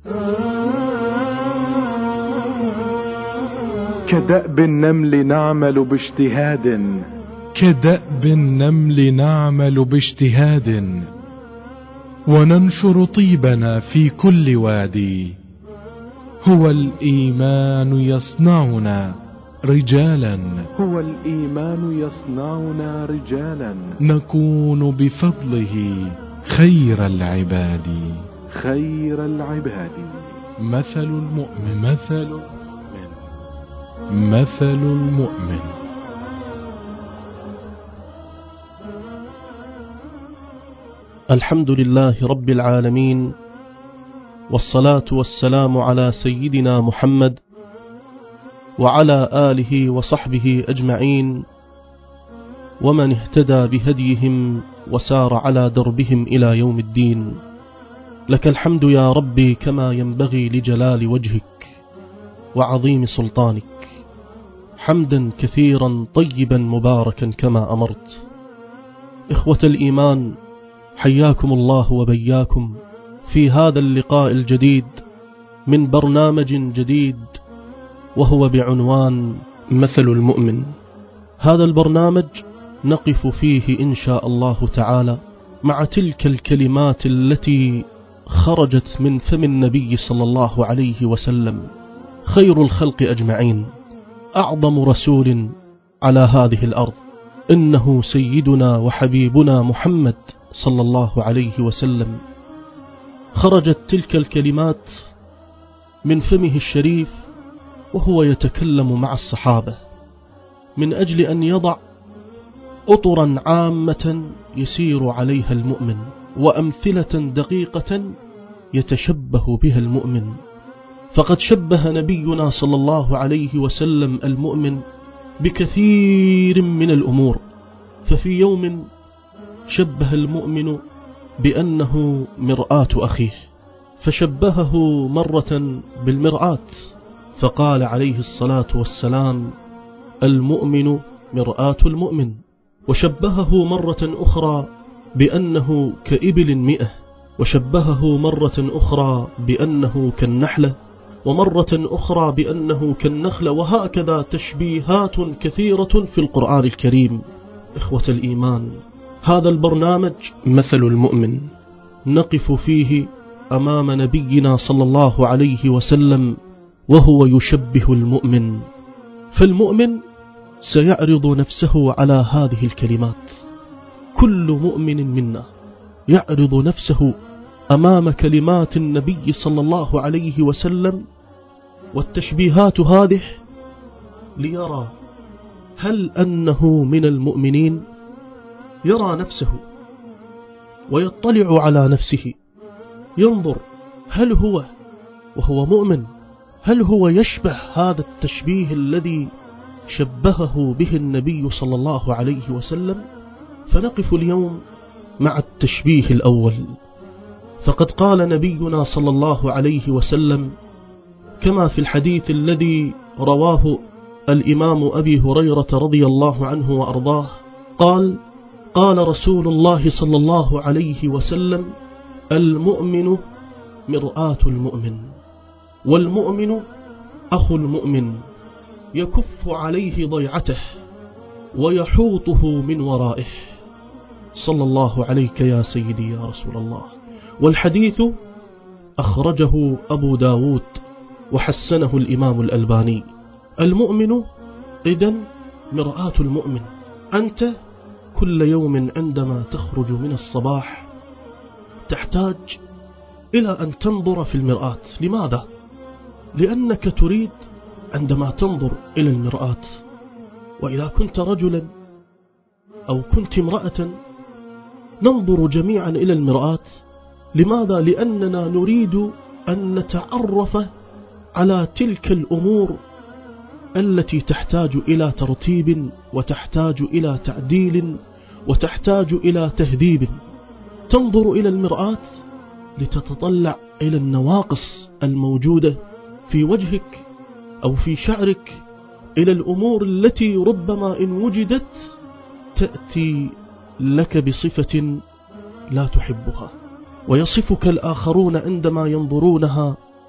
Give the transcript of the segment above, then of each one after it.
كدأب النمل نعمل باجتهاد، كدأب النمل نعمل باجتهاد، وننشر طيبنا في كل وادي. هو الإيمان يصنعنا رجالا، هو الإيمان يصنعنا رجالا، نكون بفضله خير العباد، خير العباد. مثل المؤمن، مثل المؤمن، مثل المؤمن. الحمد لله رب العالمين، والصلاة والسلام على سيدنا محمد وعلى آله وصحبه أجمعين، ومن اهتدى بهديهم وسار على دربهم إلى يوم الدين. لك الحمد يا ربي كما ينبغي لجلال وجهك وعظيم سلطانك، حمدا كثيرا طيبا مباركا كما أمرت. إخوة الإيمان، حياكم الله وبياكم في هذا اللقاء الجديد من برنامج جديد، وهو بعنوان مثل المؤمن. هذا البرنامج نقف فيه إن شاء الله تعالى مع تلك الكلمات التي خرجت من فم النبي صلى الله عليه وسلم، خير الخلق أجمعين، أعظم رسول على هذه الأرض، إنه سيدنا وحبيبنا محمد صلى الله عليه وسلم. خرجت تلك الكلمات من فمه الشريف وهو يتكلم مع الصحابة من أجل أن يضع أطرا عامة يسير عليها المؤمن، وأمثلة دقيقة يتشبه بها المؤمن. فقد شبه نبينا صلى الله عليه وسلم المؤمن بكثير من الأمور. ففي يوم شبه المؤمن بأنه مرآة أخيه، فشبهه مرة بالمرآة، فقال عليه الصلاة والسلام: المؤمن مرآة المؤمن. وشبهه مرة أخرى بأنه كإبل 100، وشبهه مرة أخرى بأنه كالنحلة، ومرة أخرى بأنه كالنخلة، وهكذا تشبيهات كثيرة في القرآن الكريم. إخوة الإيمان، هذا البرنامج مثل المؤمن، نقف فيه أمام نبينا صلى الله عليه وسلم وهو يشبه المؤمن. فالمؤمن سيعرض نفسه على هذه الكلمات، كل مؤمن منا يعرض نفسه أمام كلمات النبي صلى الله عليه وسلم والتشبيهات هذه ليرى هل أنه من المؤمنين. يرى نفسه ويطلع على نفسه، ينظر هل هو وهو مؤمن، هل هو يشبه هذا التشبيه الذي شبهه به النبي صلى الله عليه وسلم. فنقف اليوم مع التشبيه الأول. فقد قال نبينا صلى الله عليه وسلم كما في الحديث الذي رواه الإمام أبي هريرة رضي الله عنه وأرضاه، قال: قال رسول الله صلى الله عليه وسلم: المؤمن مرآة المؤمن، والمؤمن أخو المؤمن، يكف عليه ضيعته ويحوطه من ورائه. صلى الله عليك يا سيدي يا رسول الله. والحديث أخرجه أبو داود وحسنه الإمام الألباني. المؤمن إذن مرآة المؤمن. أنت كل يوم عندما تخرج من الصباح تحتاج إلى أن تنظر في المرآة. لماذا؟ لأنك تريد عندما تنظر إلى المرآة، وإذا كنت رجلا أو كنت امرأة ننظر جميعا إلى المرآة. لماذا؟ لأننا نريد أن نتعرف على تلك الأمور التي تحتاج إلى ترتيب، وتحتاج إلى تعديل، وتحتاج إلى تهذيب. تنظر إلى المرآة لتتطلع إلى النواقص الموجودة في وجهك أو في شعرك، إلى الأمور التي ربما إن وجدت تأتي لك بصفة لا تحبها، ويصفك الآخرون عندما ينظرونها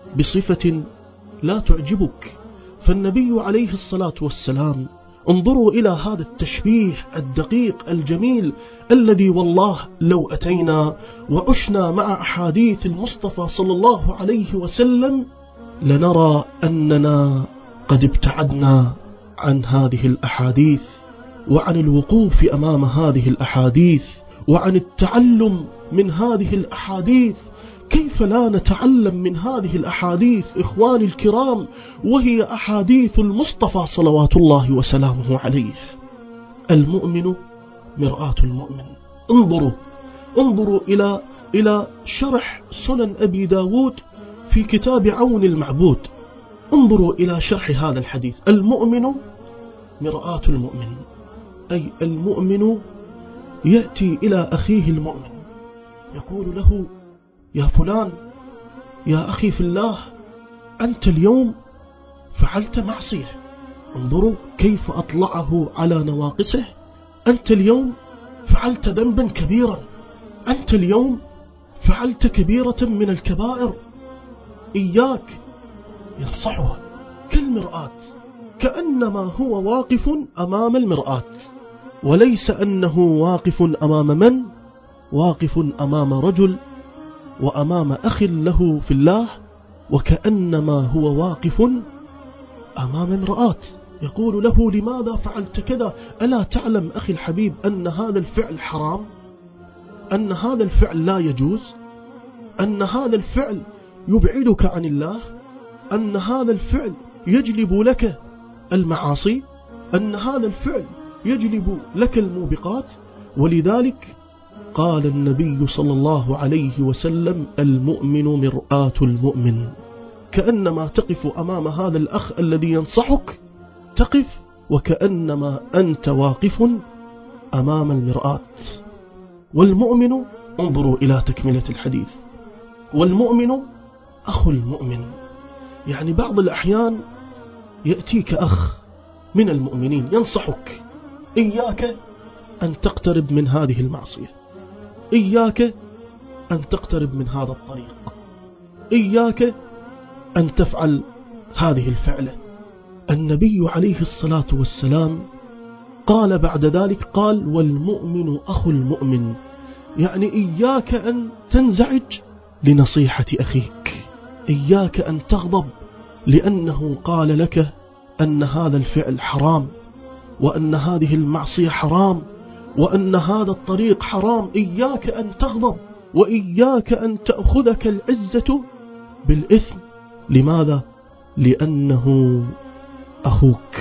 بصفة لا تعجبك. فالنبي عليه الصلاة والسلام، انظروا إلى هذا التشبيه الدقيق الجميل الذي والله لو أتينا وعشنا مع أحاديث المصطفى صلى الله عليه وسلم لنرى أننا قد ابتعدنا عن هذه الأحاديث وعن الوقوف أمام هذه الأحاديث وعن التعلم من هذه الأحاديث. كيف لا نتعلم من هذه الأحاديث إخواني الكرام، وهي أحاديث المصطفى صلوات الله وسلامه عليه. المؤمن مرآة المؤمن. انظروا إلى شرح سنن أبي داود في كتاب عون المعبود. انظروا إلى شرح هذا الحديث. المؤمن مرآة المؤمن، أي المؤمن يأتي إلى أخيه المؤمن يقول له: يا فلان، يا أخي في الله، أنت اليوم فعلت معصية. انظروا كيف أطلعه على نواقصه. أنت اليوم فعلت ذنبا كبيرا، أنت اليوم فعلت كبيرة من الكبائر. إياك. ينصحه كالمرآة، كأنما هو واقف أمام المرآة، وليس أنه واقف أمام من؟ واقف أمام رجل وأمام أخ له في الله، وكأنما هو واقف أمام امرأة يقول له: لماذا فعلت كذا؟ ألا تعلم أخي الحبيب أن هذا الفعل حرام، أن هذا الفعل لا يجوز، أن هذا الفعل يبعدك عن الله، أن هذا الفعل يجلب لك المعاصي، أن هذا الفعل يجلب لك الموبقات. ولذلك قال النبي صلى الله عليه وسلم: المؤمن مرآة المؤمن. كأنما تقف أمام هذا الأخ الذي ينصحك، تقف وكأنما أنت واقف أمام المرآة. والمؤمن، انظروا إلى تكملة الحديث، والمؤمن أخو المؤمن. يعني بعض الأحيان يأتيك أخ من المؤمنين ينصحك: إياك أن تقترب من هذه المعصية، إياك أن تقترب من هذا الطريق، إياك أن تفعل هذه الفعلة. النبي عليه الصلاة والسلام قال بعد ذلك، قال: والمؤمن أخو المؤمن. يعني إياك أن تنزعج لنصيحة أخيك، إياك أن تغضب لأنه قال لك أن هذا الفعل حرام، وأن هذه المعصية حرام، وأن هذا الطريق حرام. إياك أن تغضب، وإياك أن تأخذك العزة بالإثم. لماذا؟ لأنه أخوك.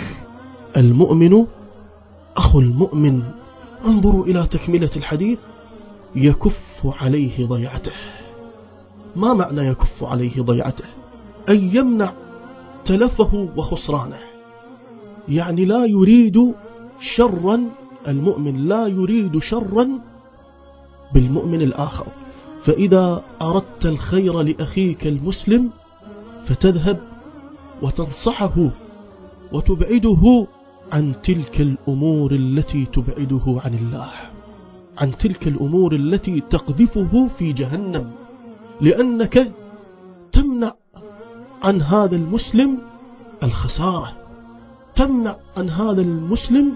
المؤمن أخو المؤمن. انظروا إلى تكملة الحديث: يكف عليه ضيعته. ما معنى يكف عليه ضيعته؟ أي يمنع تلفه وخسرانه. يعني لا يريد شرا، المؤمن لا يريد شرا بالمؤمن الآخر. فإذا أردت الخير لأخيك المسلم فتذهب وتنصحه وتبعده عن تلك الأمور التي تبعده عن الله، عن تلك الأمور التي تقذفه في جهنم، لأنك تمنع عن هذا المسلم الخسارة، تمنع عن هذا المسلم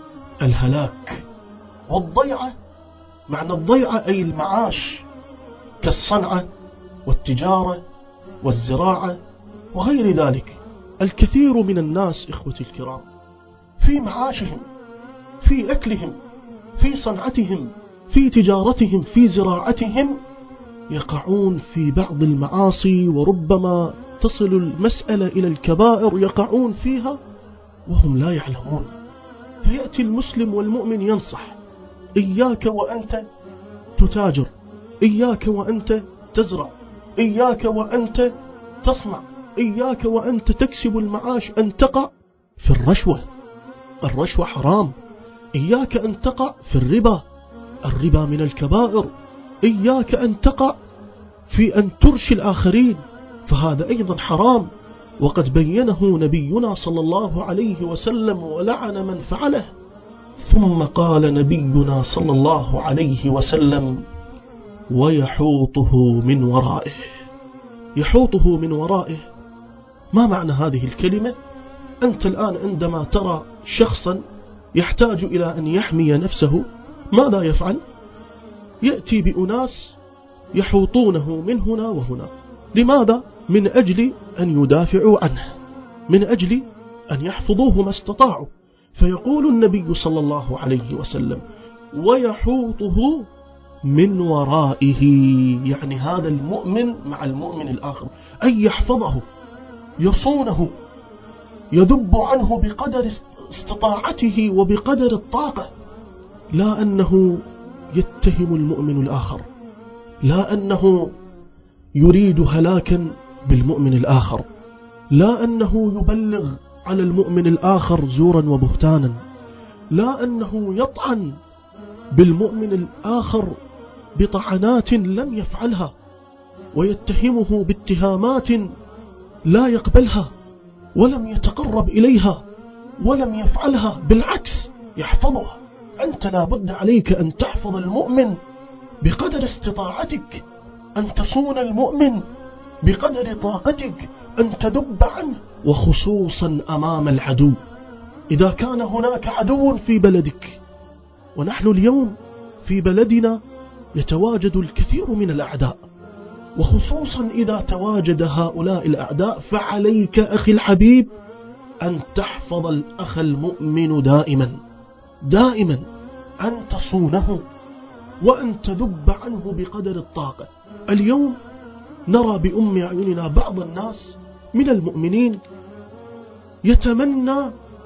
الهلاك. والضيعة، معنى الضيعة أي المعاش، كالصنعة والتجارة والزراعة وغير ذلك. الكثير من الناس إخوتي الكرام في معاشهم، في أكلهم، في صنعتهم، في تجارتهم، في زراعتهم، يقعون في بعض المعاصي، وربما تصل المسألة إلى الكبائر يقعون فيها وهم لا يعلمون. فيأتي المسلم والمؤمن ينصح: إياك وأنت تتاجر، إياك وأنت تزرع، إياك وأنت تصنع، إياك وأنت تكسب المعاش أن تقع في الرشوة، الرشوة حرام. إياك أن تقع في الربا، الربا من الكبائر. إياك أن تقع في أن ترشي الآخرين، فهذا أيضا حرام، وقد بينه نبينا صلى الله عليه وسلم ولعن من فعله. ثم قال نبينا صلى الله عليه وسلم: ويحوطه من ورائه. يحوطه من ورائه. ما معنى هذه الكلمة؟ أنت الآن عندما ترى شخصا يحتاج إلى أن يحمي نفسه ماذا يفعل؟ يأتي بأناس يحوطونه من هنا وهنا. لماذا؟ من أجل أن يدافعوا عنه، من أجل أن يحفظوه ما استطاعوا. فيقول النبي صلى الله عليه وسلم ويحوطه من ورائه، يعني هذا المؤمن مع المؤمن الآخر، أن يحفظه، يصونه، يذب عنه بقدر استطاعته وبقدر الطاقة، لا أنه يتهم المؤمن الآخر، لا أنه يريد هلاكا بالمؤمن الآخر، لا أنه يبلغ على المؤمن الآخر زورا وبهتانا، لا أنه يطعن بالمؤمن الآخر بطعنات لم يفعلها ويتهمه باتهامات لا يقبلها ولم يتقرب إليها ولم يفعلها، بالعكس يحفظها. أنت لا بد عليك أن تحفظ المؤمن بقدر استطاعتك، أن تصون المؤمن بقدر طاقتك، أن تدب عنه، وخصوصا أمام العدو. إذا كان هناك عدو في بلدك، ونحن اليوم في بلدنا يتواجد الكثير من الأعداء، وخصوصا إذا تواجد هؤلاء الأعداء، فعليك أخي الحبيب أن تحفظ الأخ المؤمن دائما دائما، أن تصونه وأن تذب عنه بقدر الطاقة. اليوم نرى بأم أعيننا بعض الناس من المؤمنين يتمنى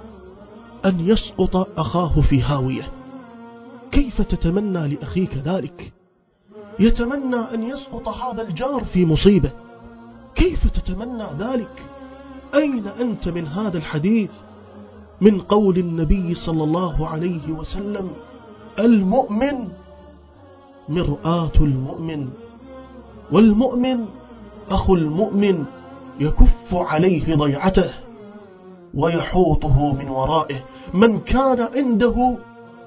أن يسقط أخاه في هاوية. كيف تتمنى لأخيك ذلك؟ يتمنى أن يسقط هذا الجار في مصيبة. كيف تتمنى ذلك؟ أين أنت من هذا الحديث، من قول النبي صلى الله عليه وسلم المؤمن مرآة المؤمن، والمؤمن أخو المؤمن يكف عليه ضيعته ويحوطه من ورائه. من كان عنده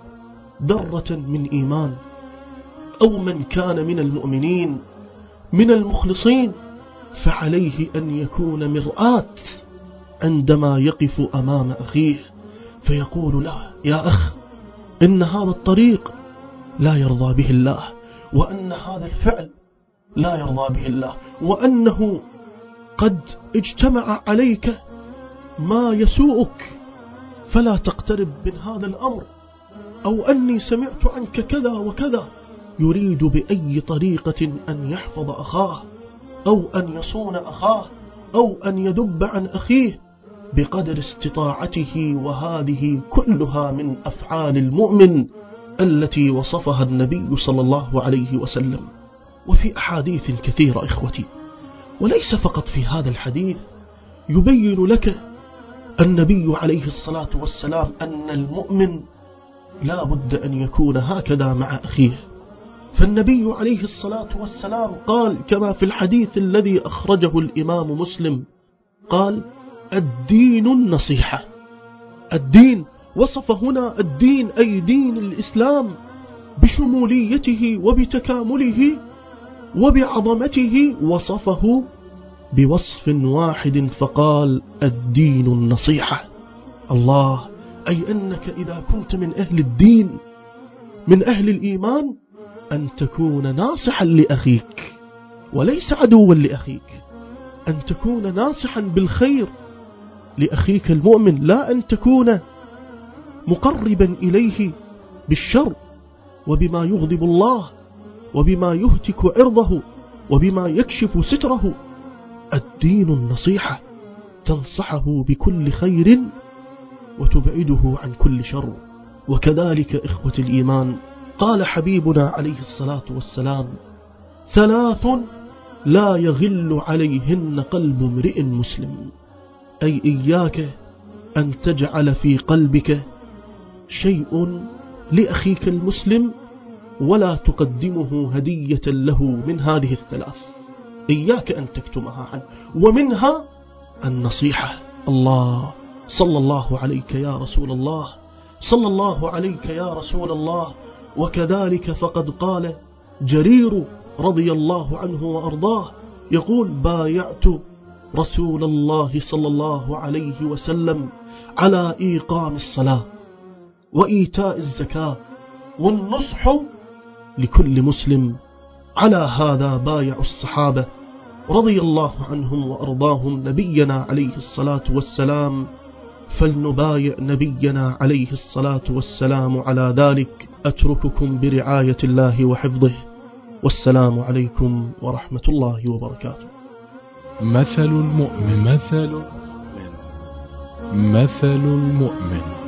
ذرة من إيمان، أو من كان من المؤمنين من المخلصين، فعليه أن يكون مرآة عندما يقف أمام أخيه، فيقول له يا أخ، إن هذا الطريق لا يرضى به الله، وأن هذا الفعل لا يرضى به الله، وأنه قد اجتمع عليك ما يسوءك، فلا تقترب من هذا الأمر، أو أني سمعت عنك كذا وكذا. يريد بأي طريقة أن يحفظ أخاه، أو أن يصون أخاه، أو أن يذب عن أخيه بقدر استطاعته. وهذه كلها من أفعال المؤمن التي وصفها النبي صلى الله عليه وسلم. وفي أحاديث كثيرة إخوتي، وليس فقط في هذا الحديث، يبين لك النبي عليه الصلاة والسلام أن المؤمن لا بد أن يكون هكذا مع أخيه. فالنبي عليه الصلاة والسلام قال كما في الحديث الذي أخرجه الإمام مسلم، قال الدين النصيحة. الدين، وصف هنا الدين أي دين الإسلام بشموليته وبتكامله وبعظمته، وصفه بوصف واحد فقال الدين النصيحة. الله، أي أنك إذا كنت من أهل الدين من أهل الإيمان أن تكون ناصحا لأخيك وليس عدوا لأخيك، أن تكون ناصحا بالخير لأخيك المؤمن، لا أن تكون مقربا إليه بالشر وبما يغضب الله وبما يهتك عرضه وبما يكشف ستره. الدين النصيحة، تنصحه بكل خير وتبعده عن كل شر. وكذلك إخوة الإيمان قال حبيبنا عليه الصلاة والسلام ثلاث لا يغل عليهن قلب امرئ مسلم، أي إياك أن تجعل في قلبك شيء لأخيك المسلم ولا تقدمه هدية له من هذه الثلاث، إياك أن تكتمها عنه، ومنها النصيحة. الله، صلى الله عليك يا رسول الله، صلى الله عليك يا رسول الله. وكذلك فقد قال جرير رضي الله عنه وأرضاه يقول: بايعت رسول الله صلى الله عليه وسلم على إيقام الصلاة وإيتاء الزكاة والنصح لكل مسلم. على هذا بايع الصحابة رضي الله عنهم وأرضاهم نبينا عليه الصلاة والسلام، فلنبايع نبينا عليه الصلاة والسلام على ذلك. أترككم برعاية الله وحفظه، والسلام عليكم ورحمة الله وبركاته. مثل المؤمن. مثل المؤمن.